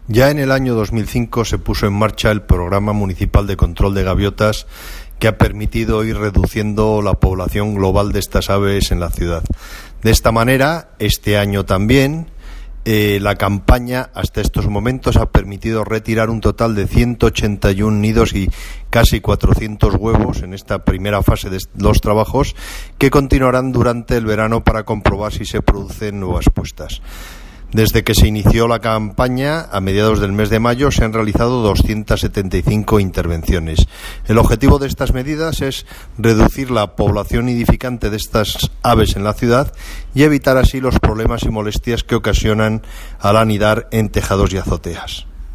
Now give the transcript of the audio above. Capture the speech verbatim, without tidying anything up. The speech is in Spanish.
Ya en el año dos mil cinco se puso en marcha el Programa Municipal de Control de Gaviotas, que ha permitido ir reduciendo la población global de estas aves en la ciudad. De esta manera, este año también, eh, la campaña hasta estos momentos ha permitido retirar un total de ciento ochenta y uno nidos y casi cuatrocientos huevos en esta primera fase de los trabajos, que continuarán durante el verano para comprobar si se producen nuevas puestas. Desde que se inició la campaña, a mediados del mes de mayo, se han realizado doscientas setenta y cinco intervenciones. El objetivo de estas medidas es reducir la población nidificante de estas aves en la ciudad y evitar así los problemas y molestias que ocasionan al anidar en tejados y azoteas.